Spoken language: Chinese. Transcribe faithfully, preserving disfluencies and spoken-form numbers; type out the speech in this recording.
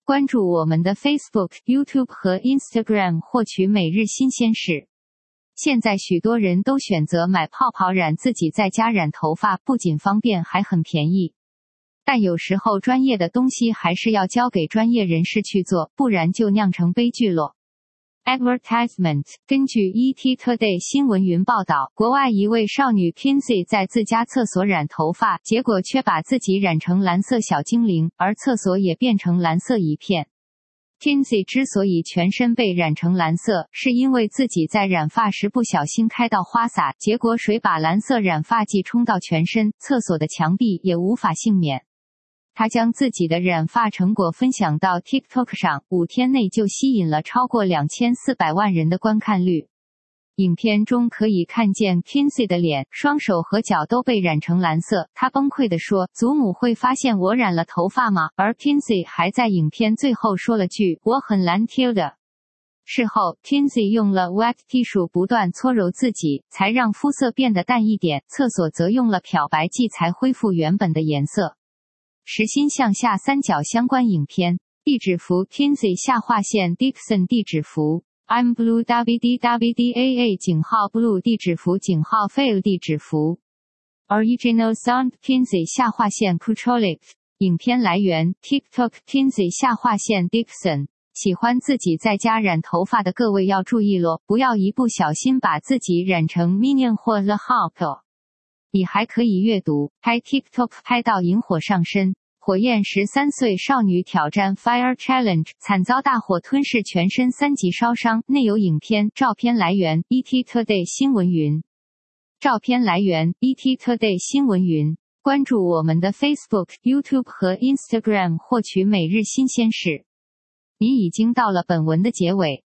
关注我们的 Facebook、YouTube 和 Instagram 获取每日新鲜事。现在许多人都选择买泡泡染，自己在家染头发，不仅方便还很便宜。但有时候专业的东西还是要交给专业人士去做，不然就酿成悲剧咯。Advertisement。 根据 E T Today 新闻云报道，国外一位少女 Kinsey 在自家厕所染头发，结果却把自己染成蓝色小精灵，而厕所也变成蓝色一片。Kinsey 之所以全身被染成蓝色，是因为自己在染发时不小心开到花洒，结果水把蓝色染发剂冲到全身，厕所的墙壁也无法幸免。他将自己的染发成果分享到 TikTok 上，五天内就吸引了超过两千四百万人的观看率。影片中可以看见 Kinsey 的脸、双手和脚都被染成蓝色，他崩溃地说：“祖母会发现我染了头发吗？”而 Kinsey 还在影片最后说了句：“我很蓝 Tilda。”事后 Kinsey 用了 wet tissue 不断搓揉自己，才让肤色变得淡一点，厕所则用了漂白剂才恢复原本的颜色。实心向下三角相关影片。地址符 Kinsey 下划线 Dixon 地址符 I'm Blue W D W D A A 井号 Blue 地址符井号 Fail 地址符 Original Sound Kinsey 下划线 Kutrolik 影片来源 TikTok Kinsey 下划线 Dixon。 喜欢自己在家染头发的各位要注意咯，不要一不小心把自己染成 Minion 或 The Hulk。你还可以阅读，拍 TikTok 拍到引火上身，火焰十三岁少女挑战 Fire Challenge， 惨遭大火吞噬，全身三级烧伤。内有影片，照片来源 E T Today 新闻云，照片来源 E T Today 新闻云。关注我们的 Facebook、YouTube 和 Instagram 获取每日新鲜事。你已经到了本文的结尾，